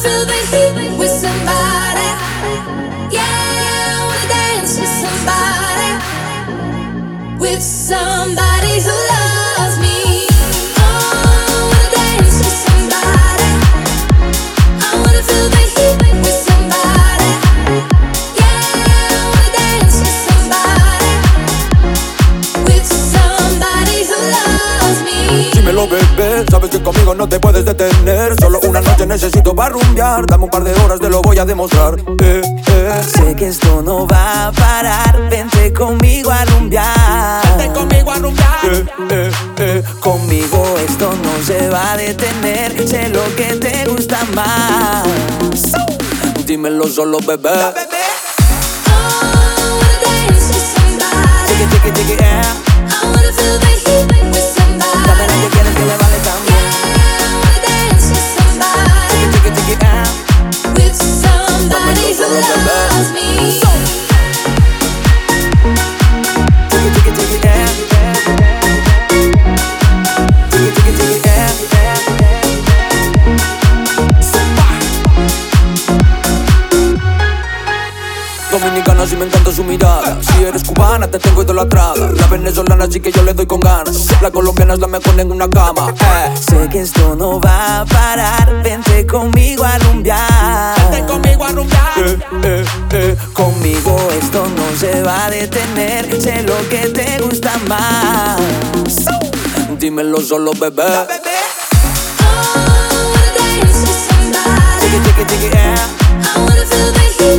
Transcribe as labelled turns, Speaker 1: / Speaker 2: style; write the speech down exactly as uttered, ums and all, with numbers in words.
Speaker 1: feel the heat with somebody. Yeah, I wanna dance with somebody. With somebody who loves me.
Speaker 2: Dímelo, bebé, sabes que conmigo no te puedes detener. Solo una noche necesito para rumbear. Dame un par de horas, te lo voy a demostrar. eh, eh.
Speaker 3: Sé que esto no va a parar. Vente conmigo a rumbear.
Speaker 2: Vente conmigo a rumbear. eh, eh, eh.
Speaker 3: Conmigo esto no se va a detener. Sé lo que te gusta más.
Speaker 2: Dímelo solo, bebé.
Speaker 3: Take it, take it, take it, yeah.
Speaker 1: I wanna feel the heat with somebody.
Speaker 3: Dame la que quieres que le vale también.
Speaker 1: Yeah, I wanna dance with somebody.
Speaker 3: Take it, take it, take it, yeah.
Speaker 1: With somebody who loves me.
Speaker 3: Take it, take it, take it, yeah. Take it, take it, take it, yeah.
Speaker 2: Dominicana, si me encanta su mirada. Si eres cubana, te tengo idolatrada. La venezolana sí que yo le doy con ganas. La colombiana es la mejor en una cama. eh.
Speaker 3: Sé que esto no va a parar. Vente conmigo a rumbear.
Speaker 2: Vente conmigo a rumbear. eh, eh, eh.
Speaker 3: Conmigo esto no se va a detener. Sé lo que te gusta más.
Speaker 2: Dímelo solo, bebé.
Speaker 3: Take it, take it, take it, yeah.
Speaker 1: I wanna feel the heat.